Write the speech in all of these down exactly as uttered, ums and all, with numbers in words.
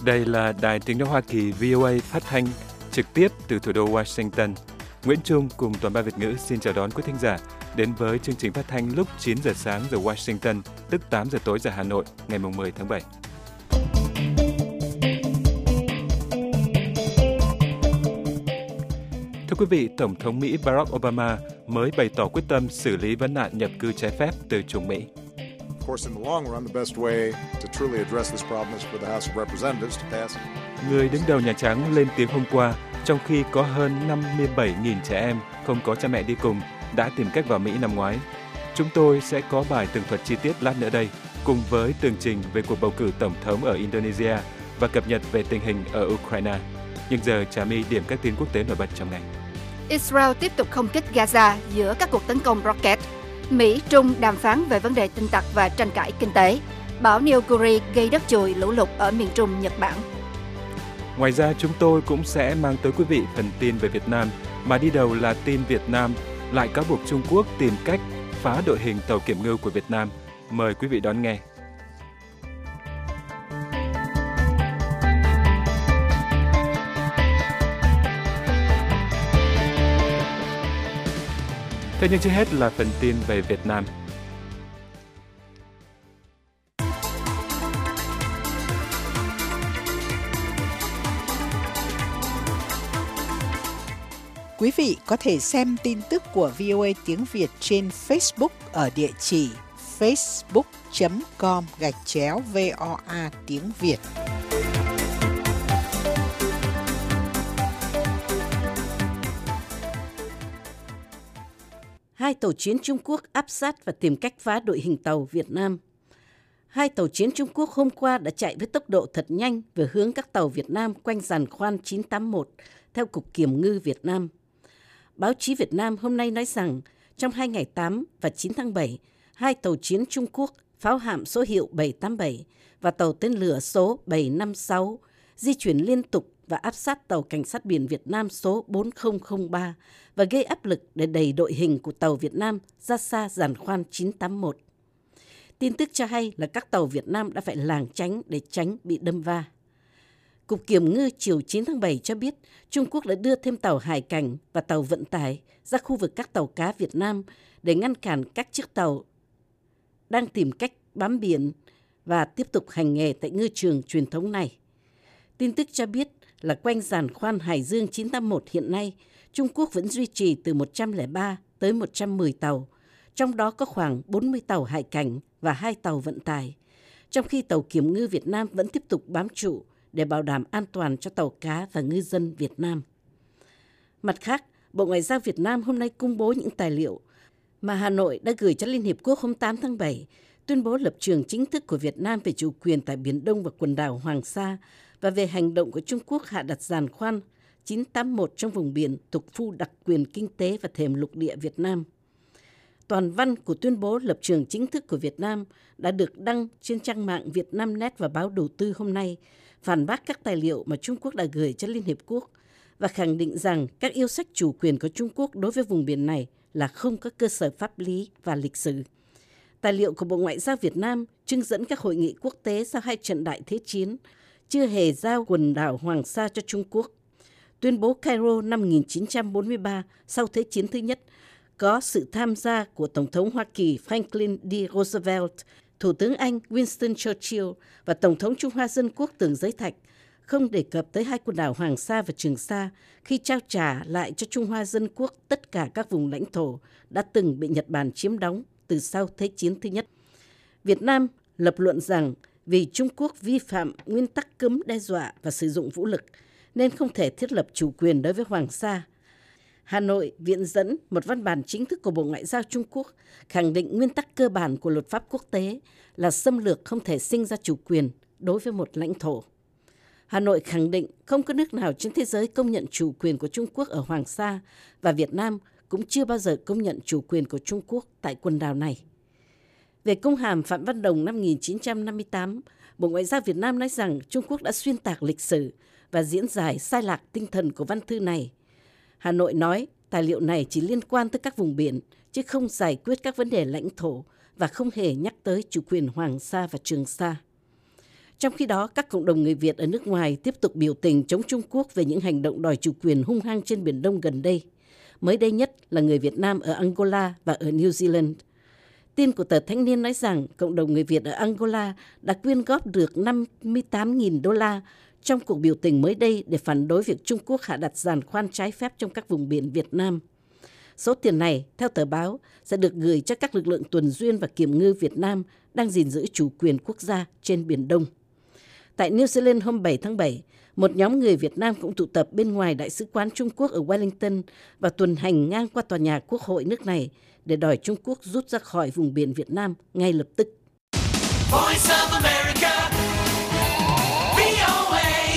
Đây là Đài Tiếng nói Hoa Kỳ vê o a phát thanh trực tiếp từ thủ đô Washington. Nguyễn Trung cùng toàn ban Việt ngữ xin chào đón quý thính giả đến với chương trình phát thanh lúc chín giờ sáng giờ Washington, tức tám giờ tối giờ Hà Nội, ngày mười tháng bảy. Thưa quý vị, Tổng thống Mỹ Barack Obama mới bày tỏ quyết tâm xử lý vấn nạn nhập cư trái phép từ chủng Mỹ. Người đứng đầu Nhà Trắng lên tiếng hôm qua, trong khi có hơn năm mươi bảy nghìn trẻ em không có cha mẹ đi cùng đã tìm cách vào Mỹ năm ngoái. Chúng tôi sẽ có bài tường thuật chi tiết lát nữa đây, cùng với tường trình về cuộc bầu cử tổng thống ở Indonesia và cập nhật về tình hình ở Ukraine. Nhưng giờ Trà My điểm các tin quốc tế nổi bật trong ngày. Israel tiếp tục không kích Gaza giữa các cuộc tấn công rocket. Mỹ Trung đàm phán về vấn đề tin tặc và tranh cãi kinh tế. Bão Neoguri gây đất chùi lũ lụt ở miền Trung Nhật Bản. Ngoài ra chúng tôi cũng sẽ mang tới quý vị phần tin về Việt Nam, mà đi đầu là tin Việt Nam lại cáo buộc Trung Quốc tìm cách phá đội hình tàu kiểm ngư của Việt Nam. Mời quý vị đón nghe. Thế nhưng trước hết là phần tin về Việt Nam. Quý vị có thể xem tin tức của vê o a tiếng Việt trên Facebook ở địa chỉ facebook chấm com gạch chéo voa tiếng Việt. Hai tàu chiến Trung Quốc áp sát và tìm cách phá đội hình tàu Việt Nam. Hai tàu chiến Trung Quốc hôm qua đã chạy với tốc độ thật nhanh về hướng các tàu Việt Nam quanh giàn khoan chín tám mốt, theo Cục Kiểm ngư Việt Nam. Báo chí Việt Nam hôm nay nói rằng trong hai ngày tám và chín tháng bảy, hai tàu chiến Trung Quốc pháo hạm số hiệu bảy tám bảy và tàu tên lửa số bảy năm sáu di chuyển liên tục và áp sát tàu cảnh sát biển Việt Nam số bốn không không ba và gây áp lực để đẩy đội hình của tàu Việt Nam ra xa giàn khoan chín tám mốt. Tin tức cho hay là các tàu Việt Nam đã phải lảng tránh để tránh bị đâm va. Cục Kiểm ngư chiều chín tháng bảy cho biết Trung Quốc đã đưa thêm tàu hải cảnh và tàu vận tải ra khu vực các tàu cá Việt Nam để ngăn cản các chiếc tàu đang tìm cách bám biển và tiếp tục hành nghề tại ngư trường truyền thống này. Tin tức cho biết là quanh giàn khoan Hải Dương chín tám mốt hiện nay, Trung Quốc vẫn duy trì từ một trăm lẻ ba tới một trăm mười tàu, trong đó có khoảng bốn mươi tàu hải cảnh và hai tàu vận tải, trong khi tàu Kiểm ngư Việt Nam vẫn tiếp tục bám trụ để bảo đảm an toàn cho tàu cá và ngư dân Việt Nam. Mặt khác, Bộ Ngoại giao Việt Nam hôm nay công bố những tài liệu mà Hà Nội đã gửi cho Liên Hiệp Quốc hôm tám tháng bảy, tuyên bố lập trường chính thức của Việt Nam về chủ quyền tại Biển Đông và quần đảo Hoàng Sa và về hành động của Trung Quốc hạ đặt giàn khoan chín tám mốt trong vùng biển thuộc khu đặc quyền kinh tế và thềm lục địa Việt Nam. Toàn văn của tuyên bố lập trường chính thức của Việt Nam đã được đăng trên trang mạng Vietnamnet và báo Đầu tư hôm nay, phản bác các tài liệu mà Trung Quốc đã gửi cho Liên Hiệp Quốc và khẳng định rằng các yêu sách chủ quyền của Trung Quốc đối với vùng biển này là không có cơ sở pháp lý và lịch sử. Tài liệu của Bộ Ngoại giao Việt Nam trưng dẫn các hội nghị quốc tế sau hai trận đại thế chiến chưa hề giao quần đảo Hoàng Sa cho Trung Quốc. Tuyên bố Cairo năm một nghìn chín trăm bốn mươi ba sau Thế chiến thứ nhất có sự tham gia của Tổng thống Hoa Kỳ Franklin D. Roosevelt, Thủ tướng Anh Winston Churchill và Tổng thống Trung Hoa Dân Quốc Tưởng Giới Thạch, không đề cập tới hai quần đảo Hoàng Sa và Trường Sa khi trao trả lại cho Trung Hoa Dân Quốc tất cả các vùng lãnh thổ đã từng bị Nhật Bản chiếm đóng từ sau Thế chiến thứ nhất. Việt Nam lập luận rằng vì Trung Quốc vi phạm nguyên tắc cấm đe dọa và sử dụng vũ lực, nên không thể thiết lập chủ quyền đối với Hoàng Sa. Hà Nội viện dẫn một văn bản chính thức của Bộ Ngoại giao Trung Quốc khẳng định nguyên tắc cơ bản của luật pháp quốc tế là xâm lược không thể sinh ra chủ quyền đối với một lãnh thổ. Hà Nội khẳng định không có nước nào trên thế giới công nhận chủ quyền của Trung Quốc ở Hoàng Sa và Việt Nam cũng chưa bao giờ công nhận chủ quyền của Trung Quốc tại quần đảo này. Về công hàm Phạm Văn Đồng năm một nghìn chín trăm năm mươi tám, Bộ Ngoại giao Việt Nam nói rằng Trung Quốc đã xuyên tạc lịch sử và diễn giải sai lạc tinh thần của văn thư này. Hà Nội nói tài liệu này chỉ liên quan tới các vùng biển, chứ không giải quyết các vấn đề lãnh thổ và không hề nhắc tới chủ quyền Hoàng Sa và Trường Sa. Trong khi đó, các cộng đồng người Việt ở nước ngoài tiếp tục biểu tình chống Trung Quốc về những hành động đòi chủ quyền hung hăng trên Biển Đông gần đây. Mới đây nhất là người Việt Nam ở Angola và ở New Zealand. Tin của tờ Thanh niên nói rằng cộng đồng người Việt ở Angola đã quyên góp được năm mươi tám nghìn đô la trong cuộc biểu tình mới đây để phản đối việc Trung Quốc hạ đặt giàn khoan trái phép trong các vùng biển Việt Nam. Số tiền này, theo tờ báo, sẽ được gửi cho các lực lượng tuần duyên và kiểm ngư Việt Nam đang gìn giữ chủ quyền quốc gia trên Biển Đông. Tại New Zealand hôm bảy tháng bảy, một nhóm người Việt Nam cũng tụ tập bên ngoài Đại sứ quán Trung Quốc ở Wellington và tuần hành ngang qua tòa nhà Quốc hội nước này để đòi Trung Quốc rút ra khỏi vùng biển Việt Nam ngay lập tức. Voice of America, vê o a,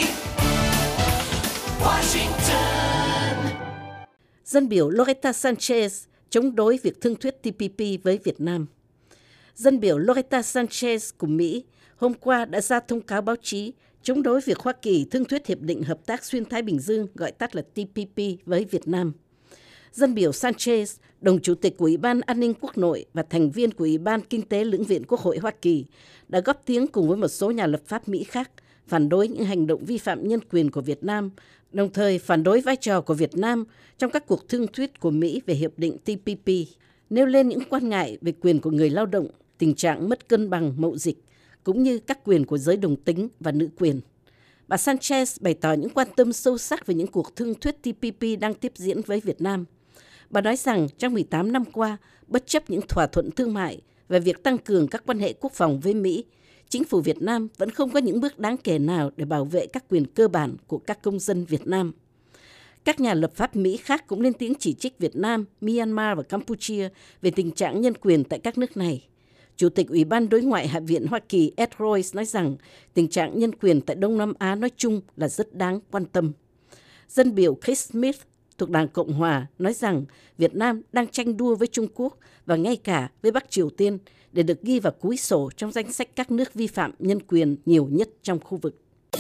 Washington. Dân biểu Loretta Sanchez chống đối việc thương thuyết T P P với Việt Nam. Dân biểu Loretta Sanchez của Mỹ hôm qua đã ra thông cáo báo chí chống đối việc Hoa Kỳ thương thuyết Hiệp định Hợp tác Xuyên Thái Bình Dương, gọi tắt là T P P, với Việt Nam. Dân biểu Sanchez, đồng chủ tịch của Ủy ban An ninh Quốc nội và thành viên của Ủy ban Kinh tế Lưỡng viện Quốc hội Hoa Kỳ, đã góp tiếng cùng với một số nhà lập pháp Mỹ khác phản đối những hành động vi phạm nhân quyền của Việt Nam, đồng thời phản đối vai trò của Việt Nam trong các cuộc thương thuyết của Mỹ về Hiệp định T P P, nêu lên những quan ngại về quyền của người lao động, tình trạng mất cân bằng mậu dịch, cũng như các quyền của giới đồng tính và nữ quyền. Bà Sanchez bày tỏ những quan tâm sâu sắc về những cuộc thương thuyết T P P đang tiếp diễn với Việt Nam. Bà nói rằng trong mười tám năm qua, bất chấp những thỏa thuận thương mại về việc tăng cường các quan hệ quốc phòng với Mỹ, chính phủ Việt Nam vẫn không có những bước đáng kể nào để bảo vệ các quyền cơ bản của các công dân Việt Nam. Các nhà lập pháp Mỹ khác cũng lên tiếng chỉ trích Việt Nam, Myanmar và Campuchia về tình trạng nhân quyền tại các nước này. Chủ tịch Ủy ban Đối ngoại Hạ viện Hoa Kỳ Ed Royce nói rằng tình trạng nhân quyền tại Đông Nam Á nói chung là rất đáng quan tâm. Dân biểu Chris Smith thuộc Đảng Cộng Hòa nói rằng Việt Nam đang tranh đua với Trung Quốc và ngay cả với Bắc Triều Tiên để được ghi vào cúi sổ trong danh sách các nước vi phạm nhân quyền nhiều nhất trong khu vực.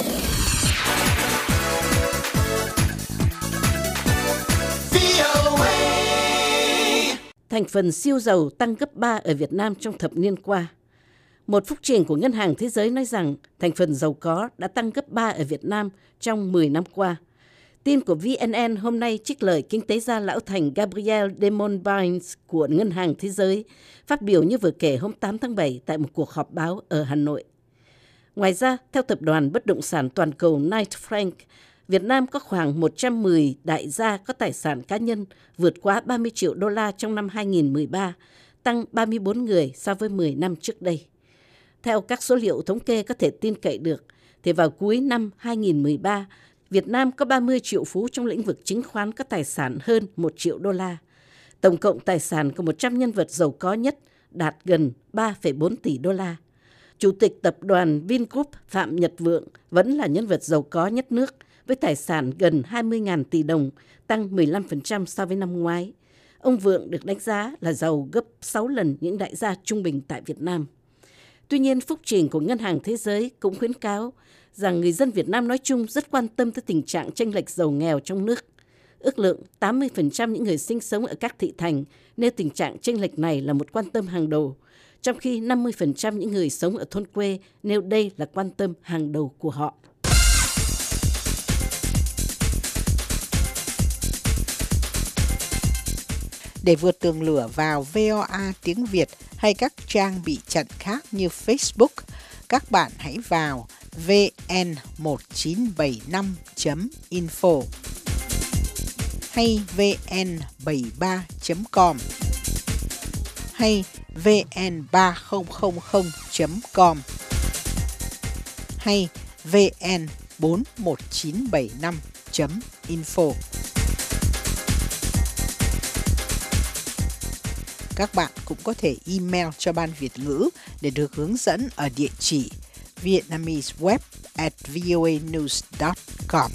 Thành phần siêu dầu tăng gấp ba ở Việt Nam trong thập niên qua. Một phúc trình của Ngân hàng Thế giới nói rằng thành phần dầu có đã tăng gấp ba ở Việt Nam trong mười năm qua. Tin của vê en en hôm nay trích lời kinh tế gia lão thành Gabriel Demonbines của Ngân hàng Thế giới, phát biểu như vừa kể hôm tám tháng bảy tại một cuộc họp báo ở Hà Nội. Ngoài ra, theo tập đoàn bất động sản toàn cầu Knight Frank, Việt Nam có khoảng một trăm mười đại gia có tài sản cá nhân vượt quá ba mươi triệu đô la trong năm hai nghìn không trăm mười ba, tăng ba mươi bốn người so với mười năm trước đây. Theo các số liệu thống kê có thể tin cậy được, thì vào cuối năm hai nghìn không trăm mười ba, Việt Nam có ba mươi triệu phú trong lĩnh vực chứng khoán có tài sản hơn một triệu đô la. Tổng cộng tài sản của một trăm nhân vật giàu có nhất đạt gần ba phẩy bốn tỷ đô la. Chủ tịch tập đoàn Vingroup Phạm Nhật Vượng vẫn là nhân vật giàu có nhất nước với tài sản gần hai mươi nghìn tỷ đồng, tăng mười lăm phần trăm so với năm ngoái. Ông Vượng được đánh giá là giàu gấp sáu lần những đại gia trung bình tại Việt Nam. Tuy nhiên, phúc trình của Ngân hàng Thế giới cũng khuyến cáo rằng người dân Việt Nam nói chung rất quan tâm tới tình trạng chênh lệch giàu nghèo trong nước. Ước lượng tám mươi phần trăm những người sinh sống ở các thị thành nêu tình trạng chênh lệch này là một quan tâm hàng đầu, trong khi năm mươi phần trăm những người sống ở thôn quê nêu đây là quan tâm hàng đầu của họ. Để vượt tường lửa vào vê o a tiếng Việt hay các trang bị chặn khác như Facebook, các bạn hãy vào vê en một chín bảy năm chấm info hay vê en bảy ba chấm com hay vê en ba không không không chấm com hay vê en bốn một chín bảy năm chấm info. Các bạn cũng có thể email cho Ban Việt ngữ để được hướng dẫn ở địa chỉ vietnameseweb at voanews dot com.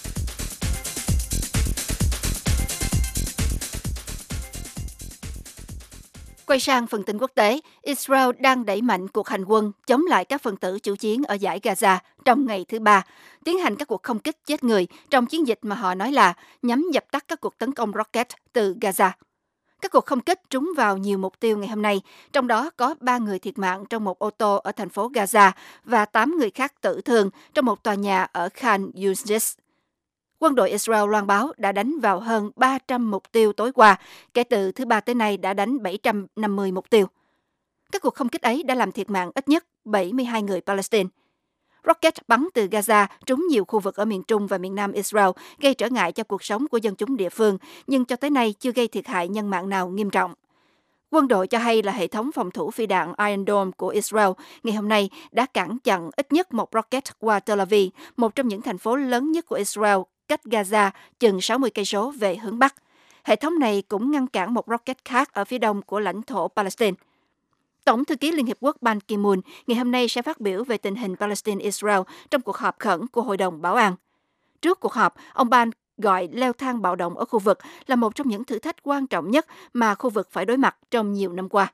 Quay sang phần tin quốc tế, Israel đang đẩy mạnh cuộc hành quân chống lại các phần tử chủ chiến ở dải Gaza trong ngày thứ ba, tiến hành các cuộc không kích chết người trong chiến dịch mà họ nói là nhằm dập tắt các cuộc tấn công rocket từ Gaza. Các cuộc không kích trúng vào nhiều mục tiêu ngày hôm nay, trong đó có ba người thiệt mạng trong một ô tô ở thành phố Gaza và tám người khác tử thương trong một tòa nhà ở Khan Yunis. Quân đội Israel loan báo đã đánh vào hơn ba trăm mục tiêu tối qua, kể từ thứ Ba tới nay đã đánh bảy trăm năm mươi mục tiêu. Các cuộc không kích ấy đã làm thiệt mạng ít nhất bảy mươi hai người Palestine. Rocket bắn từ Gaza trúng nhiều khu vực ở miền Trung và miền Nam Israel, gây trở ngại cho cuộc sống của dân chúng địa phương, nhưng cho tới nay chưa gây thiệt hại nhân mạng nào nghiêm trọng. Quân đội cho hay là hệ thống phòng thủ phi đạn Iron Dome của Israel ngày hôm nay đã cản chặn ít nhất một rocket qua Tel Aviv, một trong những thành phố lớn nhất của Israel, cách Gaza chừng sáu mươi cây số về hướng Bắc. Hệ thống này cũng ngăn cản một rocket khác ở phía đông của lãnh thổ Palestine. Tổng thư ký Liên Hiệp Quốc Ban Ki-moon ngày hôm nay sẽ phát biểu về tình hình Palestine-Israel trong cuộc họp khẩn của Hội đồng Bảo an. Trước cuộc họp, ông Ban gọi leo thang bạo động ở khu vực là một trong những thử thách quan trọng nhất mà khu vực phải đối mặt trong nhiều năm qua.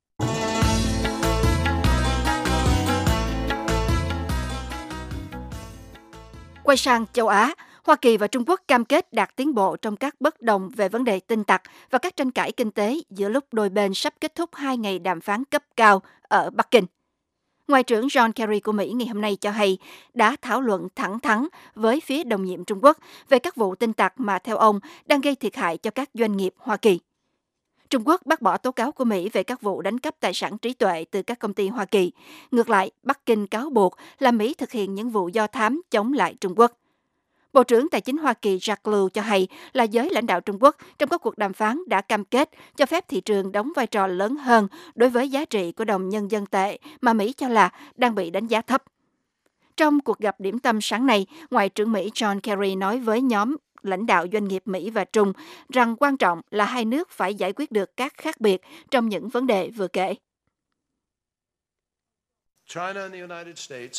Quay sang châu Á, Hoa Kỳ và Trung Quốc cam kết đạt tiến bộ trong các bất đồng về vấn đề tin tặc và các tranh cãi kinh tế giữa lúc đôi bên sắp kết thúc hai ngày đàm phán cấp cao ở Bắc Kinh. Ngoại trưởng John Kerry của Mỹ ngày hôm nay cho hay đã thảo luận thẳng thắn với phía đồng nhiệm Trung Quốc về các vụ tin tặc mà theo ông đang gây thiệt hại cho các doanh nghiệp Hoa Kỳ. Trung Quốc bác bỏ tố cáo của Mỹ về các vụ đánh cắp tài sản trí tuệ từ các công ty Hoa Kỳ. Ngược lại, Bắc Kinh cáo buộc là Mỹ thực hiện những vụ do thám chống lại Trung Quốc. Bộ trưởng Tài chính Hoa Kỳ Jack Lew cho hay là giới lãnh đạo Trung Quốc trong các cuộc đàm phán đã cam kết cho phép thị trường đóng vai trò lớn hơn đối với giá trị của đồng nhân dân tệ mà Mỹ cho là đang bị đánh giá thấp. Trong cuộc gặp điểm tâm sáng nay, Ngoại trưởng Mỹ John Kerry nói với nhóm lãnh đạo doanh nghiệp Mỹ và Trung rằng quan trọng là hai nước phải giải quyết được các khác biệt trong những vấn đề vừa kể. China and the United States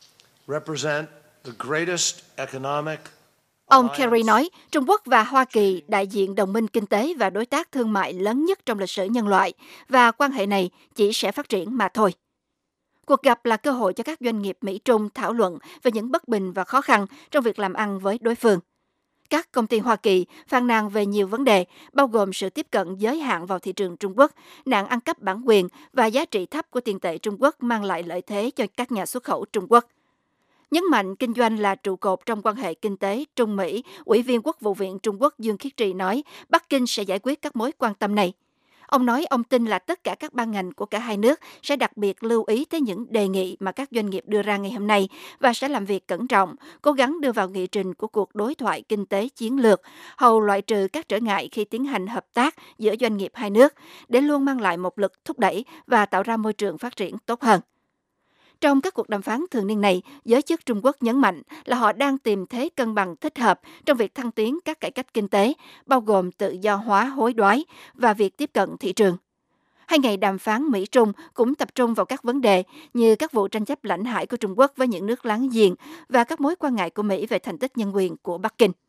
represent the greatest economic. Ông Kerry nói, Trung Quốc và Hoa Kỳ đại diện đồng minh kinh tế và đối tác thương mại lớn nhất trong lịch sử nhân loại, và quan hệ này chỉ sẽ phát triển mà thôi. Cuộc gặp là cơ hội cho các doanh nghiệp Mỹ-Trung thảo luận về những bất bình và khó khăn trong việc làm ăn với đối phương. Các công ty Hoa Kỳ phàn nàn về nhiều vấn đề, bao gồm sự tiếp cận giới hạn vào thị trường Trung Quốc, nạn ăn cắp bản quyền và giá trị thấp của tiền tệ Trung Quốc mang lại lợi thế cho các nhà xuất khẩu Trung Quốc. Nhấn mạnh kinh doanh là trụ cột trong quan hệ kinh tế Trung-Mỹ, Ủy viên Quốc vụ viện Trung Quốc Dương Khiết Trì nói Bắc Kinh sẽ giải quyết các mối quan tâm này. Ông nói ông tin là tất cả các ban ngành của cả hai nước sẽ đặc biệt lưu ý tới những đề nghị mà các doanh nghiệp đưa ra ngày hôm nay và sẽ làm việc cẩn trọng, cố gắng đưa vào nghị trình của cuộc đối thoại kinh tế chiến lược, hầu loại trừ các trở ngại khi tiến hành hợp tác giữa doanh nghiệp hai nước, để luôn mang lại một lực thúc đẩy và tạo ra môi trường phát triển tốt hơn. Trong các cuộc đàm phán thường niên này, giới chức Trung Quốc nhấn mạnh là họ đang tìm thế cân bằng thích hợp trong việc thăng tiến các cải cách kinh tế, bao gồm tự do hóa hối đoái và việc tiếp cận thị trường. Hai ngày đàm phán Mỹ-Trung cũng tập trung vào các vấn đề như các vụ tranh chấp lãnh hải của Trung Quốc với những nước láng giềng và các mối quan ngại của Mỹ về thành tích nhân quyền của Bắc Kinh.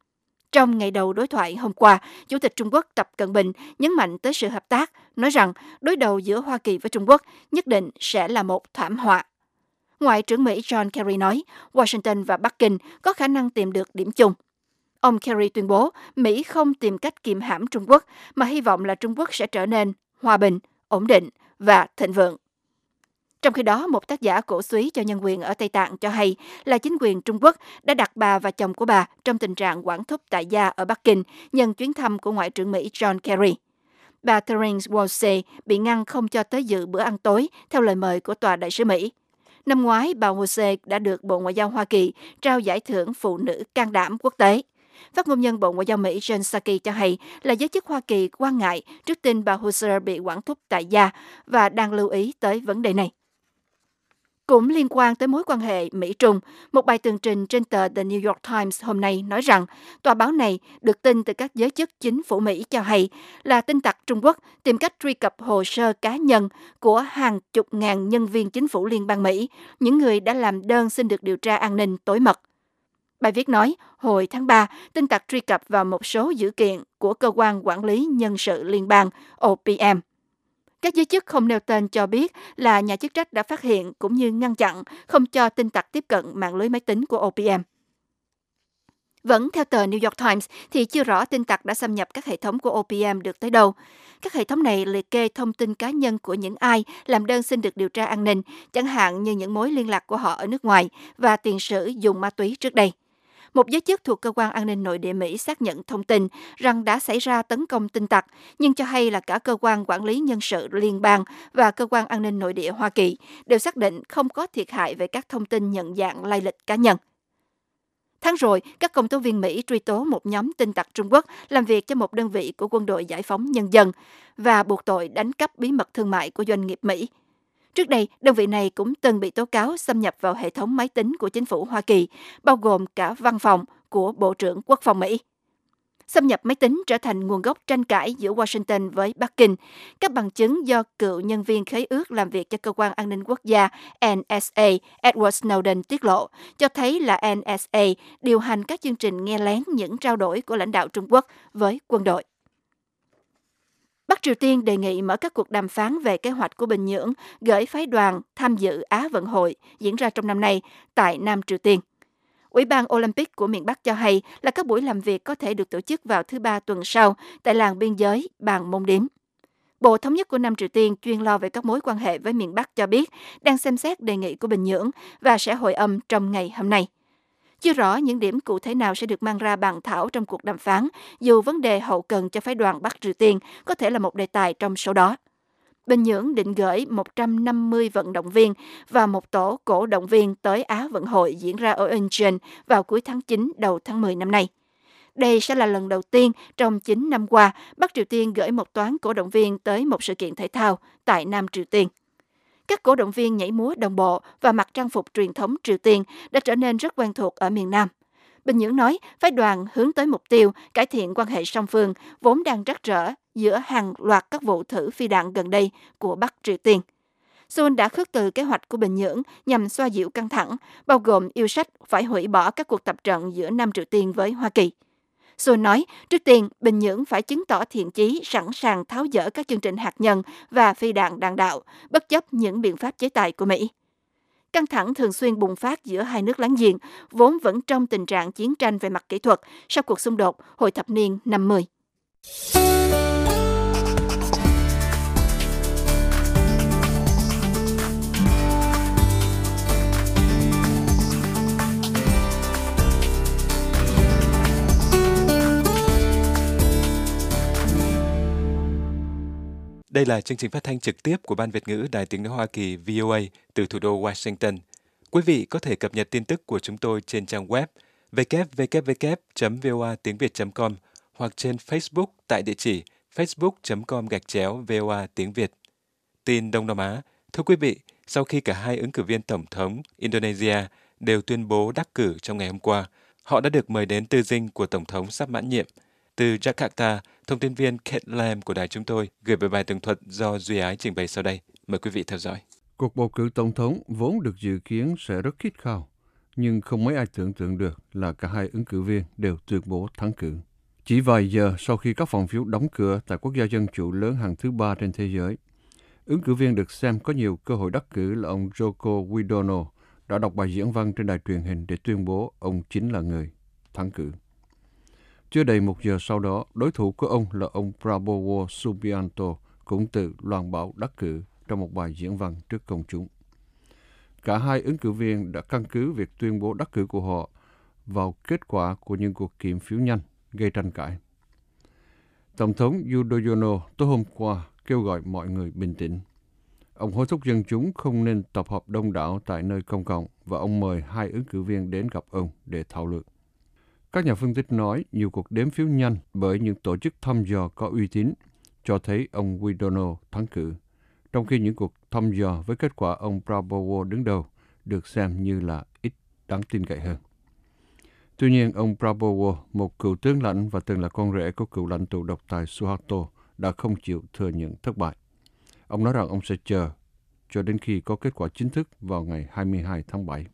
Trong ngày đầu đối thoại hôm qua, Chủ tịch Trung Quốc Tập Cận Bình nhấn mạnh tới sự hợp tác, nói rằng đối đầu giữa Hoa Kỳ với Trung Quốc nhất định sẽ là một thảm họa. Ngoại trưởng Mỹ John Kerry nói, Washington và Bắc Kinh có khả năng tìm được điểm chung. Ông Kerry tuyên bố Mỹ không tìm cách kiềm hãm Trung Quốc, mà hy vọng là Trung Quốc sẽ trở nên hòa bình, ổn định và thịnh vượng. Trong khi đó, một tác giả cổ súy cho nhân quyền ở Tây Tạng cho hay là chính quyền Trung Quốc đã đặt bà và chồng của bà trong tình trạng quản thúc tại gia ở Bắc Kinh nhân chuyến thăm của Ngoại trưởng Mỹ John Kerry. Bà Therese Walsey bị ngăn không cho tới dự bữa ăn tối theo lời mời của Tòa đại sứ Mỹ. Năm ngoái, bà Walsey đã được Bộ Ngoại giao Hoa Kỳ trao giải thưởng Phụ nữ can đảm quốc tế. Phát ngôn nhân Bộ Ngoại giao Mỹ Jen Psaki cho hay là giới chức Hoa Kỳ quan ngại trước tin bà Walsey bị quản thúc tại gia và đang lưu ý tới vấn đề này. Cũng liên quan tới mối quan hệ Mỹ-Trung, một bài tường trình trên tờ The New York Times hôm nay nói rằng tòa báo này được tin từ các giới chức chính phủ Mỹ cho hay là tin tặc Trung Quốc tìm cách truy cập hồ sơ cá nhân của hàng chục ngàn nhân viên chính phủ liên bang Mỹ, những người đã làm đơn xin được điều tra an ninh tối mật. Bài viết nói, hồi tháng ba, tin tặc truy cập vào một số dữ kiện của Cơ quan Quản lý Nhân sự Liên bang O P M. Các giới chức không nêu tên cho biết là nhà chức trách đã phát hiện cũng như ngăn chặn không cho tin tặc tiếp cận mạng lưới máy tính của O P M. Vẫn theo tờ New York Times thì chưa rõ tin tặc đã xâm nhập các hệ thống của O P M được tới đâu. Các hệ thống này liệt kê thông tin cá nhân của những ai làm đơn xin được điều tra an ninh, chẳng hạn như những mối liên lạc của họ ở nước ngoài và tiền sử dùng ma túy trước đây. Một giới chức thuộc cơ quan an ninh nội địa Mỹ xác nhận thông tin rằng đã xảy ra tấn công tin tặc, nhưng cho hay là cả cơ quan quản lý nhân sự liên bang và cơ quan an ninh nội địa Hoa Kỳ đều xác định không có thiệt hại về các thông tin nhận dạng lai lịch cá nhân. Tháng rồi, các công tố viên Mỹ truy tố một nhóm tin tặc Trung Quốc làm việc cho một đơn vị của Quân đội Giải phóng Nhân dân và buộc tội đánh cắp bí mật thương mại của doanh nghiệp Mỹ. Trước đây, đơn vị này cũng từng bị tố cáo xâm nhập vào hệ thống máy tính của chính phủ Hoa Kỳ, bao gồm cả văn phòng của Bộ trưởng Quốc phòng Mỹ. Xâm nhập máy tính trở thành nguồn gốc tranh cãi giữa Washington với Bắc Kinh. Các bằng chứng do cựu nhân viên khế ước làm việc cho cơ quan an ninh quốc gia N S A Edward Snowden tiết lộ, cho thấy là N S A điều hành các chương trình nghe lén những trao đổi của lãnh đạo Trung Quốc với quân đội. Bắc Triều Tiên đề nghị mở các cuộc đàm phán về kế hoạch của Bình Nhưỡng gửi phái đoàn tham dự Á vận hội diễn ra trong năm nay tại Nam Triều Tiên. Ủy ban Olympic của miền Bắc cho hay là các buổi làm việc có thể được tổ chức vào thứ Ba tuần sau tại làng biên giới Bàn Môn Điếm. Bộ Thống nhất của Nam Triều Tiên chuyên lo về các mối quan hệ với miền Bắc cho biết đang xem xét đề nghị của Bình Nhưỡng và sẽ hồi âm trong ngày hôm nay. Chưa rõ những điểm cụ thể nào sẽ được mang ra bàn thảo trong cuộc đàm phán, dù vấn đề hậu cần cho phái đoàn Bắc Triều Tiên có thể là một đề tài trong số đó. Bình Nhưỡng định gửi một trăm năm mươi vận động viên và một tổ cổ động viên tới Á vận hội diễn ra ở Incheon vào cuối tháng chín đầu tháng mười năm nay. Đây sẽ là lần đầu tiên trong chín năm qua Bắc Triều Tiên gửi một toán cổ động viên tới một sự kiện thể thao tại Nam Triều Tiên. Các cổ động viên nhảy múa đồng bộ và mặc trang phục truyền thống Triều Tiên đã trở nên rất quen thuộc ở miền Nam. Bình Nhưỡng nói phái đoàn hướng tới mục tiêu cải thiện quan hệ song phương vốn đang trắc trở giữa hàng loạt các vụ thử phi đạn gần đây của Bắc Triều Tiên. Seoul đã khước từ kế hoạch của Bình Nhưỡng nhằm xoa dịu căng thẳng, bao gồm yêu sách phải hủy bỏ các cuộc tập trận giữa Nam Triều Tiên với Hoa Kỳ. Seoul nói, trước tiên, Bình Nhưỡng phải chứng tỏ thiện chí sẵn sàng tháo dỡ các chương trình hạt nhân và phi đạn đạn đạo, bất chấp những biện pháp chế tài của Mỹ. Căng thẳng thường xuyên bùng phát giữa hai nước láng giềng, vốn vẫn trong tình trạng chiến tranh về mặt kỹ thuật sau cuộc xung đột hồi thập niên năm mươi. Đây là chương trình phát thanh trực tiếp của Ban Việt ngữ Đài Tiếng nói Hoa Kỳ V O A từ thủ đô Washington. Quý vị có thể cập nhật tin tức của chúng tôi trên trang web w w w chấm voa tiếng việt chấm com hoặc trên Facebook tại địa chỉ facebook chấm com gạch chéo voa tiếng Việt. Tin Đông Nam Á. Thưa quý vị, sau khi cả hai ứng cử viên tổng thống Indonesia đều tuyên bố đắc cử trong ngày hôm qua, họ đã được mời đến tư dinh của tổng thống sắp mãn nhiệm. Từ Jakarta, thông tin viên Kate Lam của đài chúng tôi gửi về bài tường thuật do Duy Ái trình bày sau đây. Mời quý vị theo dõi. Cuộc bầu cử tổng thống vốn được dự kiến sẽ rất khít khao, nhưng không mấy ai tưởng tượng được là cả hai ứng cử viên đều tuyên bố thắng cử. Chỉ vài giờ sau khi các phòng phiếu đóng cửa tại quốc gia dân chủ lớn hàng thứ ba trên thế giới, ứng cử viên được xem có nhiều cơ hội đắc cử là ông Joko Widodo đã đọc bài diễn văn trên đài truyền hình để tuyên bố ông chính là người thắng cử. Chưa đầy một giờ sau đó, đối thủ của ông là ông Prabowo Subianto cũng tự loan báo đắc cử trong một bài diễn văn trước công chúng. Cả hai ứng cử viên đã căn cứ việc tuyên bố đắc cử của họ vào kết quả của những cuộc kiểm phiếu nhanh gây tranh cãi. Tổng thống Yudhoyono tối hôm qua kêu gọi mọi người bình tĩnh. Ông hối thúc dân chúng không nên tập hợp đông đảo tại nơi công cộng và ông mời hai ứng cử viên đến gặp ông để thảo luận. Các nhà phân tích nói nhiều cuộc đếm phiếu nhanh bởi những tổ chức thăm dò có uy tín cho thấy ông Widodo thắng cử, trong khi những cuộc thăm dò với kết quả ông Prabowo đứng đầu được xem như là ít đáng tin cậy hơn. Tuy nhiên, ông Prabowo, một cựu tướng lãnh và từng là con rể của cựu lãnh tụ độc tài Suharto, đã không chịu thừa nhận thất bại. Ông nói rằng ông sẽ chờ cho đến khi có kết quả chính thức vào ngày hai mươi hai tháng bảy.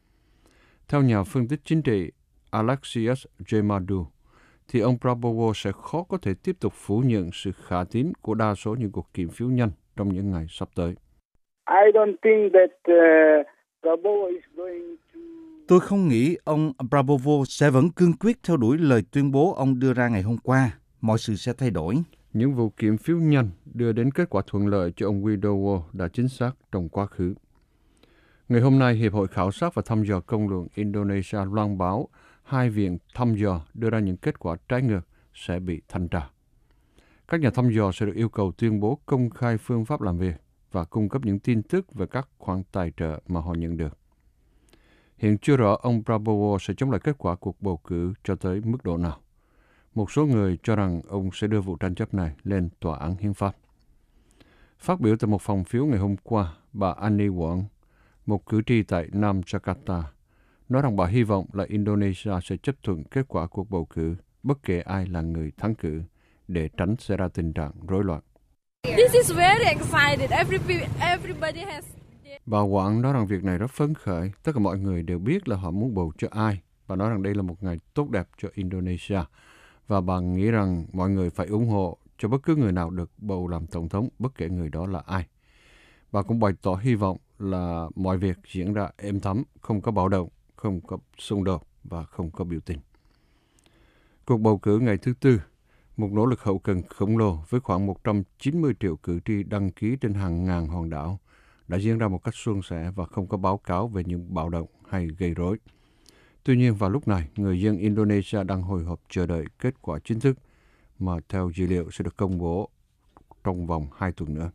Theo nhà phân tích chính trị Alexios Gemadou, thì ông Prabowo sẽ khó có thể tiếp tục phủ nhận sự khả tín của đa số những cuộc kiểm phiếu nhanh trong những ngày sắp tới. I don't think that uh, Prabowo is going to Tôi không nghĩ ông Abramovich sẽ vẫn cương quyết theo đuổi lời tuyên bố ông đưa ra ngày hôm qua. Mọi sự sẽ thay đổi. Những vụ kiểm phiếu nhanh đưa đến kết quả thuận lợi cho ông Widodo đã chính xác trong quá khứ. Ngày hôm nay, Hiệp hội Khảo sát và Thăm dò Công luận Indonesia loan báo hai viện thăm dò đưa ra những kết quả trái ngược sẽ bị thanh tra. Các nhà thăm dò sẽ được yêu cầu tuyên bố công khai phương pháp làm việc và cung cấp những tin tức về các khoản tài trợ mà họ nhận được. Hiện chưa rõ ông Prabowo sẽ chống lại kết quả cuộc bầu cử cho tới mức độ nào. Một số người cho rằng ông sẽ đưa vụ tranh chấp này lên tòa án hiến pháp. Phát biểu tại một phòng phiếu ngày hôm qua, bà Ani Wong, một cử tri tại Nam Jakarta, nói rằng bà hy vọng là Indonesia sẽ chấp thuận kết quả cuộc bầu cử bất kể ai là người thắng cử để tránh xảy ra tình trạng rối loạn. This is very excited. Every, everybody has... Bà Wong nói rằng việc này rất phấn khởi. Tất cả mọi người đều biết là họ muốn bầu cho ai. Bà nói rằng đây là một ngày tốt đẹp cho Indonesia. Và bà nghĩ rằng mọi người phải ủng hộ cho bất cứ người nào được bầu làm tổng thống, bất kể người đó là ai. Bà cũng bày tỏ hy vọng là mọi việc diễn ra êm thấm, không có bạo động, không có xung đột và không có biểu tình. Cuộc bầu cử ngày thứ Tư, một nỗ lực hậu cần khổng lồ với khoảng một trăm chín mươi triệu cử tri đăng ký trên hàng ngàn hòn đảo, đã diễn ra một cách suôn sẻ và không có báo cáo về những bạo động hay gây rối. Tuy nhiên, vào lúc này, người dân Indonesia đang hồi hộp chờ đợi kết quả chính thức mà theo dữ liệu sẽ được công bố trong vòng hai tuần nữa.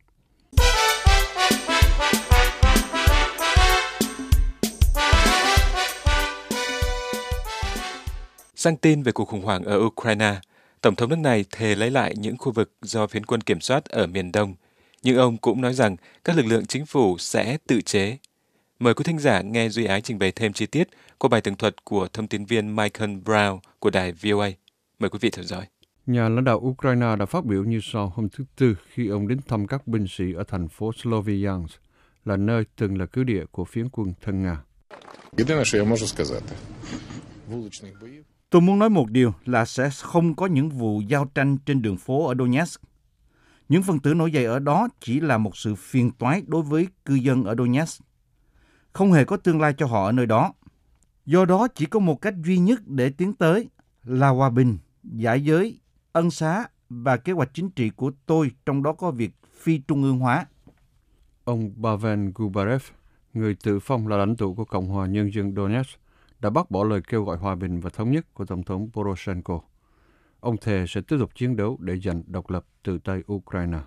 Sang tin về cuộc khủng hoảng ở Ukraine, Tổng thống nước này thề lấy lại những khu vực do phiến quân kiểm soát ở miền Đông. Nhưng ông cũng nói rằng các lực lượng chính phủ sẽ tự chế. Mời quý thính giả nghe Duy Ái trình bày thêm chi tiết qua bài tường thuật của thông tin viên Michael Brown của đài vê o a. Mời quý vị theo dõi. Nhà lãnh đạo Ukraine đã phát biểu như sau hôm thứ Tư khi ông đến thăm các binh sĩ ở thành phố Sloviansk, là nơi từng là cứ địa của phiến quân thân Nga. Tôi muốn nói một điều là sẽ không có những vụ giao tranh trên đường phố ở Donetsk. Những phần tử nổi dậy ở đó chỉ là một sự phiền toái đối với cư dân ở Donetsk. Không hề có tương lai cho họ ở nơi đó. Do đó chỉ có một cách duy nhất để tiến tới là hòa bình, giải giới, ân xá và kế hoạch chính trị của tôi, trong đó có việc phi trung ương hóa. Ông Pavel Gubarev, người tự phong là lãnh tụ của Cộng hòa Nhân dân Donetsk, đã bác bỏ lời kêu gọi hòa bình và thống nhất của Tổng thống Poroshenko. Ông thề sẽ tiếp tục chiến đấu để giành độc lập từ tay Ukraine.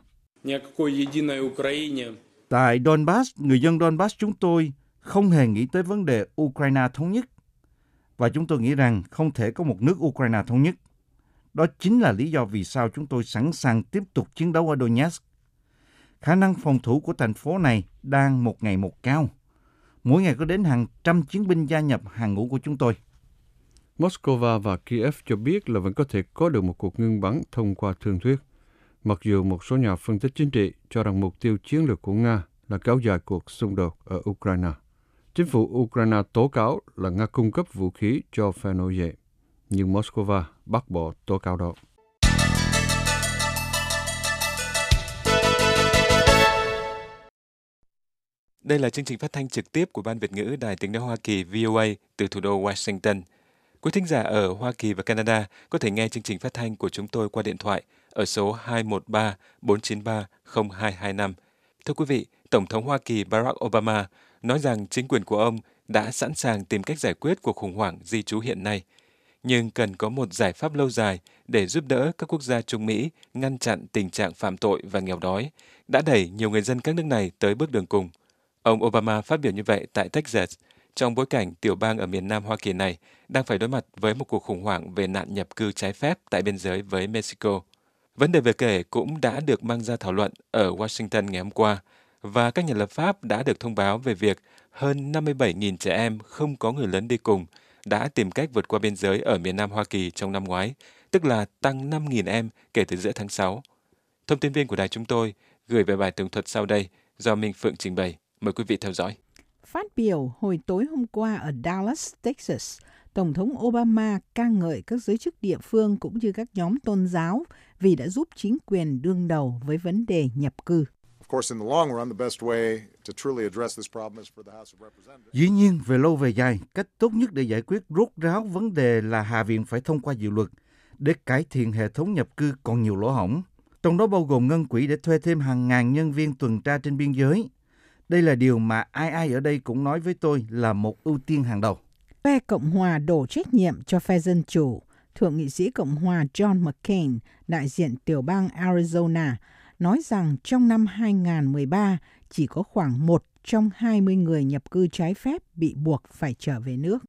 Tại Donbass, người dân Donbass chúng tôi không hề nghĩ tới vấn đề Ukraine thống nhất. Và chúng tôi nghĩ rằng không thể có một nước Ukraine thống nhất. Đó chính là lý do vì sao chúng tôi sẵn sàng tiếp tục chiến đấu ở Donetsk. Khả năng phòng thủ của thành phố này đang một ngày một cao. Mỗi ngày có đến hàng trăm chiến binh gia nhập hàng ngũ của chúng tôi. Moscow và Kiev cho biết là vẫn có thể có được một cuộc ngưng bắn thông qua thương thuyết, mặc dù một số nhà phân tích chính trị cho rằng mục tiêu chiến lược của Nga là kéo dài cuộc xung đột ở Ukraine. Chính phủ Ukraine tố cáo là Nga cung cấp vũ khí cho phe nổi dậy, nhưng Moscow bác bỏ tố cáo đó. Đây là chương trình phát thanh trực tiếp của Ban Việt ngữ Đài Tiếng nói Hoa Kỳ vê o a từ thủ đô Washington. Quý thính giả ở Hoa Kỳ và Canada có thể nghe chương trình phát thanh của chúng tôi qua điện thoại ở số hai một ba bốn chín ba không hai hai năm. Thưa quý vị, Tổng thống Hoa Kỳ Barack Obama nói rằng chính quyền của ông đã sẵn sàng tìm cách giải quyết cuộc khủng hoảng di trú hiện nay, nhưng cần có một giải pháp lâu dài để giúp đỡ các quốc gia Trung Mỹ ngăn chặn tình trạng phạm tội và nghèo đói, đã đẩy nhiều người dân các nước này tới bước đường cùng. Ông Obama phát biểu như vậy tại Texas, trong bối cảnh tiểu bang ở miền Nam Hoa Kỳ này đang phải đối mặt với một cuộc khủng hoảng về nạn nhập cư trái phép tại biên giới với Mexico. Vấn đề vừa kể cũng đã được mang ra thảo luận ở Washington ngày hôm qua, và các nhà lập pháp đã được thông báo về việc hơn năm mươi bảy nghìn trẻ em không có người lớn đi cùng đã tìm cách vượt qua biên giới ở miền Nam Hoa Kỳ trong năm ngoái, tức là tăng năm nghìn em kể từ giữa tháng sáu. Thông tin viên của đài chúng tôi gửi về bài tường thuật sau đây do Minh Phượng trình bày. Mời quý vị theo dõi. Phát biểu hồi tối hôm qua ở Dallas, Texas, Tổng thống Obama ca ngợi các giới chức địa phương cũng như các nhóm tôn giáo vì đã giúp chính quyền đương đầu với vấn đề nhập cư. Dĩ nhiên, về lâu về dài, cách tốt nhất để giải quyết rốt ráo vấn đề là Hạ viện phải thông qua dự luật để cải thiện hệ thống nhập cư còn nhiều lỗ hổng, trong đó bao gồm ngân quỹ để thuê thêm hàng ngàn nhân viên tuần tra trên biên giới. Đây là điều mà ai ai ở đây cũng nói với tôi là một ưu tiên hàng đầu. Phe Cộng hòa đổ trách nhiệm cho phe Dân Chủ. Thượng nghị sĩ Cộng hòa John McCain, đại diện tiểu bang Arizona, nói rằng trong năm hai không một ba, chỉ có khoảng một trong hai mươi người nhập cư trái phép bị buộc phải trở về nước.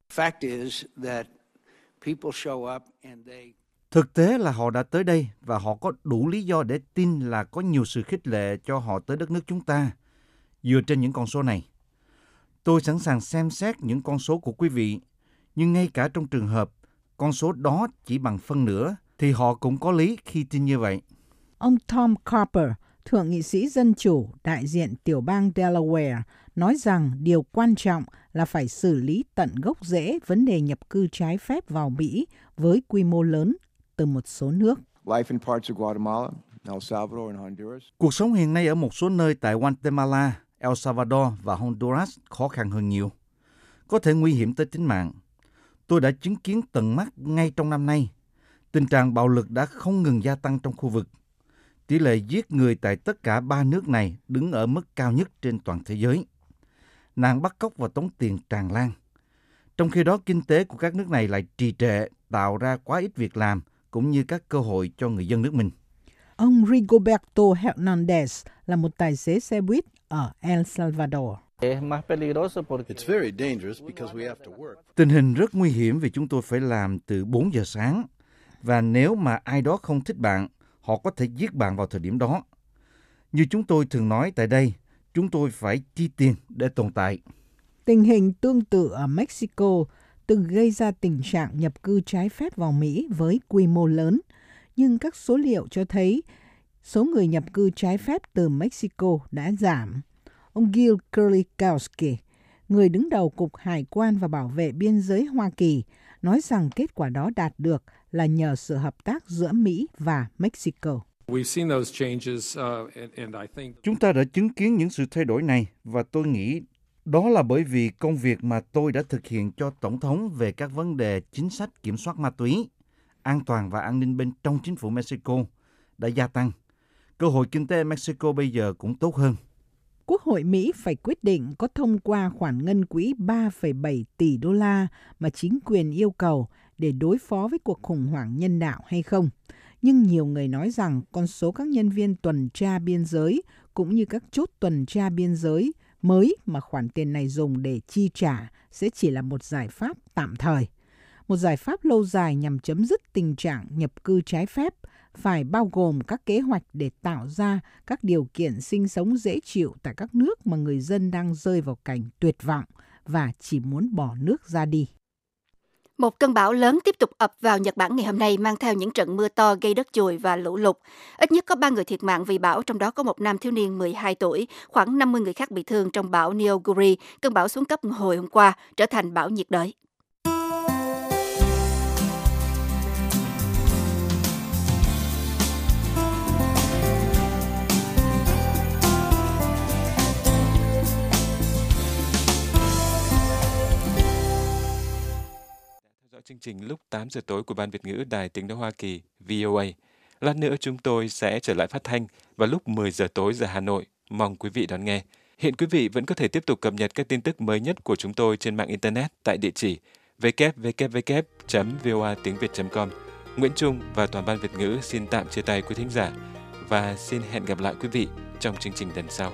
Thực tế là họ đã tới đây và họ có đủ lý do để tin là có nhiều sự khích lệ cho họ tới đất nước chúng ta. Dựa trên những con số này, tôi sẵn sàng xem xét những con số của quý vị, nhưng ngay cả trong trường hợp con số đó chỉ bằng phân nửa, thì họ cũng có lý khi tin như vậy. Ông Tom Carper, thượng nghị sĩ Dân Chủ, đại diện tiểu bang Delaware, nói rằng điều quan trọng là phải xử lý tận gốc rễ vấn đề nhập cư trái phép vào Mỹ với quy mô lớn từ một số nước. Cuộc sống hiện nay ở một số nơi tại Guatemala, El Salvador và Honduras khó khăn hơn nhiều, có thể nguy hiểm tới tính mạng. Tôi đã chứng kiến tận mắt ngay trong năm nay, tình trạng bạo lực đã không ngừng gia tăng trong khu vực. Tỷ lệ giết người tại tất cả ba nước này đứng ở mức cao nhất trên toàn thế giới. Nạn bắt cóc và tống tiền tràn lan. Trong khi đó, kinh tế của các nước này lại trì trệ, tạo ra quá ít việc làm, cũng như các cơ hội cho người dân nước mình. Ông Rigoberto Hernandez là một tài xế xe buýt ở El Salvador. Tình hình rất nguy hiểm vì chúng tôi phải làm từ bốn giờ sáng. Và nếu mà ai đó không thích bạn, họ có thể giết bạn vào thời điểm đó. Như chúng tôi thường nói tại đây, chúng tôi phải chi tiền để tồn tại. Tình hình tương tự ở Mexico từng gây ra tình trạng nhập cư trái phép vào Mỹ với quy mô lớn. Nhưng các số liệu cho thấy số người nhập cư trái phép từ Mexico đã giảm. Ông Gil Kurlikowski, người đứng đầu Cục Hải quan và Bảo vệ Biên giới Hoa Kỳ, nói rằng kết quả đó đạt được là nhờ sự hợp tác giữa Mỹ và Mexico. Chúng ta đã chứng kiến những sự thay đổi này và tôi nghĩ đó là bởi vì công việc mà tôi đã thực hiện cho Tổng thống về các vấn đề chính sách kiểm soát ma túy, an toàn và an ninh bên trong chính phủ Mexico đã gia tăng. Cơ hội kinh tế Mexico bây giờ cũng tốt hơn. Quốc hội Mỹ phải quyết định có thông qua khoản ngân quỹ ba phẩy bảy tỷ đô la mà chính quyền yêu cầu để đối phó với cuộc khủng hoảng nhân đạo hay không. Nhưng nhiều người nói rằng con số các nhân viên tuần tra biên giới cũng như các chốt tuần tra biên giới mới mà khoản tiền này dùng để chi trả sẽ chỉ là một giải pháp tạm thời. Một giải pháp lâu dài nhằm chấm dứt tình trạng nhập cư trái phép phải bao gồm các kế hoạch để tạo ra các điều kiện sinh sống dễ chịu tại các nước mà người dân đang rơi vào cảnh tuyệt vọng và chỉ muốn bỏ nước ra đi. Một cơn bão lớn tiếp tục ập vào Nhật Bản ngày hôm nay mang theo những trận mưa to gây đất chùi và lũ lụt. Ít nhất có ba người thiệt mạng vì bão, trong đó có một nam thiếu niên mười hai tuổi. Khoảng năm mươi người khác bị thương trong bão Neoguri, cơn bão xuống cấp hồi hôm qua, trở thành bão nhiệt đới. Chương trình lúc tám giờ tối của Ban Việt ngữ Đài Tiếng nói Hoa Kỳ V O A. Lát nữa chúng tôi sẽ trở lại phát thanh vào lúc mười giờ tối giờ Hà Nội. Mong quý vị đón nghe. Hiện quý vị vẫn có thể tiếp tục cập nhật các tin tức mới nhất của chúng tôi trên mạng Internet tại địa chỉ w w w chấm voa tiếng việt chấm com. Nguyễn Trung và toàn Ban Việt ngữ xin tạm chia tay quý thính giả và xin hẹn gặp lại quý vị trong chương trình lần sau.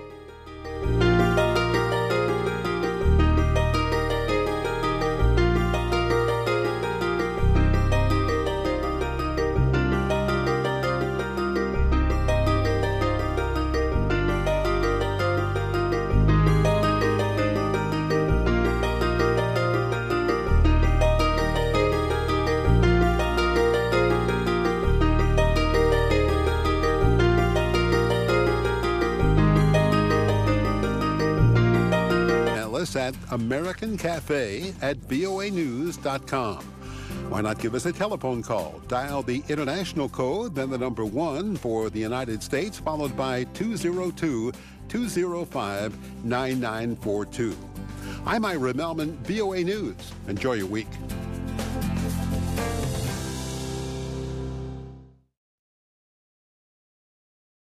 At American Cafe at voa news dot com. Why not give us a telephone call? Dial the international code, then the number one for the United States, followed by two zero two, two zero five, nine nine four two. I'm Ira Melman, V O A News. Enjoy your week.